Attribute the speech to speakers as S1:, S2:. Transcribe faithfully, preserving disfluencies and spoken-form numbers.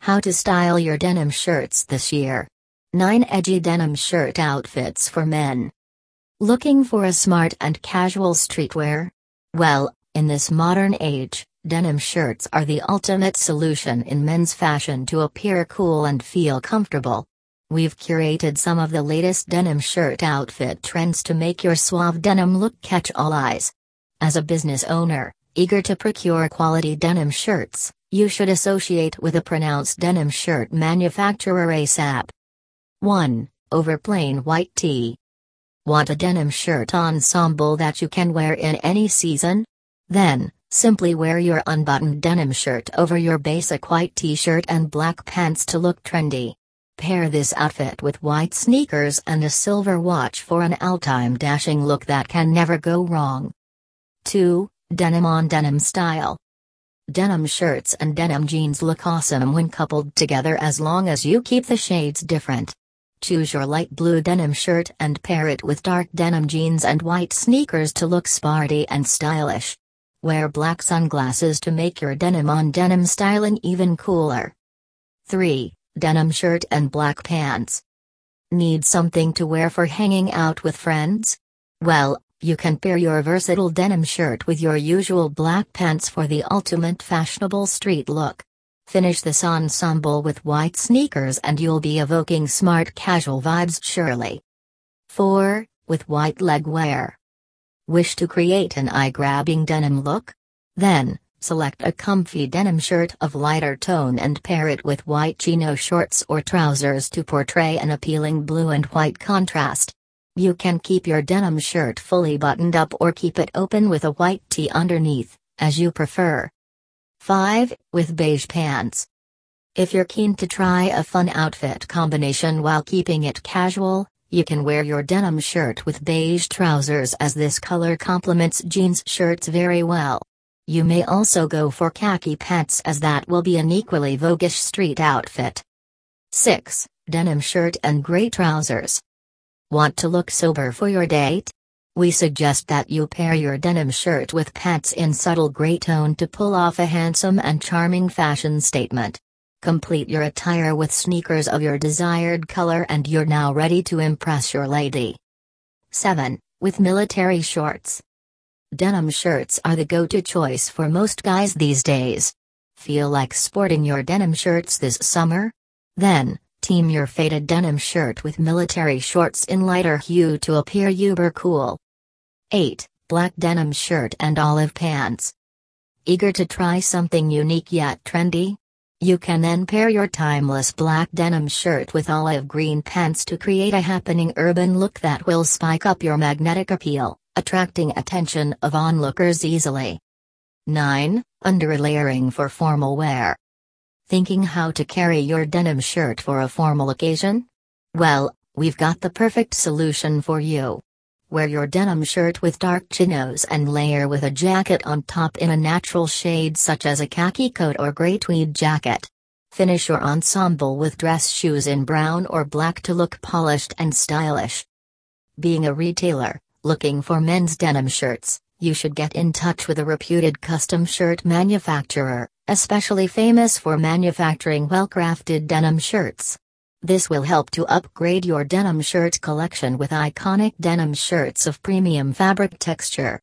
S1: How to style your denim shirts this year. nine edgy denim shirt outfits for men. Looking for a smart and casual streetwear? Well, in this modern age, denim shirts are the ultimate solution in men's fashion to appear cool and feel comfortable. We've curated some of the latest denim shirt outfit trends to make your suave denim look catch all eyes. As a business owner, eager to procure quality denim shirts, you should associate with a pronounced denim shirt manufacturer ASAP. one. Over plain white tee. Want a denim shirt ensemble that you can wear in any season? Then, simply wear your unbuttoned denim shirt over your basic white t-shirt and black pants to look trendy. Pair this outfit with white sneakers and a silver watch for an all-time dashing look that can never go wrong. two. Denim on denim style. Denim shirts and denim jeans look awesome when coupled together as long as you keep the shades different. Choose your light blue denim shirt and pair it with dark denim jeans and white sneakers to look sporty and stylish. Wear black sunglasses to make your denim on denim styling even cooler. three. Denim shirt and black pants. Need something to wear for hanging out with friends? Well, you can pair your versatile denim shirt with your usual black pants for the ultimate fashionable street look. Finish this ensemble with white sneakers and you'll be evoking smart casual vibes surely. four. With white leg wear. Wish to create an eye-grabbing denim look? Then, select a comfy denim shirt of lighter tone and pair it with white chino shorts or trousers to portray an appealing blue and white contrast. You can keep your denim shirt fully buttoned up or keep it open with a white tee underneath, as you prefer. five. With beige pants. If you're keen to try a fun outfit combination while keeping it casual, you can wear your denim shirt with beige trousers as this color complements jeans shirts very well. You may also go for khaki pants as that will be an equally voguish street outfit. six. Denim shirt and gray trousers. Want to look sober for your date? We suggest that you pair your denim shirt with pants in subtle gray tone to pull off a handsome and charming fashion statement. Complete your attire with sneakers of your desired color and you're now ready to impress your lady. seven. With military shorts. Denim shirts are the go-to choice for most guys these days. Feel like sporting your denim shirts this summer? Then, team your faded denim shirt with military shorts in lighter hue to appear uber cool. eight. Black denim shirt and olive pants. Eager to try something unique yet trendy? You can then pair your timeless black denim shirt with olive green pants to create a happening urban look that will spike up your magnetic appeal, attracting attention of onlookers easily. nine. Underlayering for formal wear. Thinking how to carry your denim shirt for a formal occasion? Well, we've got the perfect solution for you. Wear your denim shirt with dark chinos and layer with a jacket on top in a natural shade such as a khaki coat or gray tweed jacket. Finish your ensemble with dress shoes in brown or black to look polished and stylish. Being a retailer, looking for men's denim shirts, you should get in touch with a reputed custom shirt manufacturer, especially famous for manufacturing well-crafted denim shirts. This will help to upgrade your denim shirt collection with iconic denim shirts of premium fabric texture.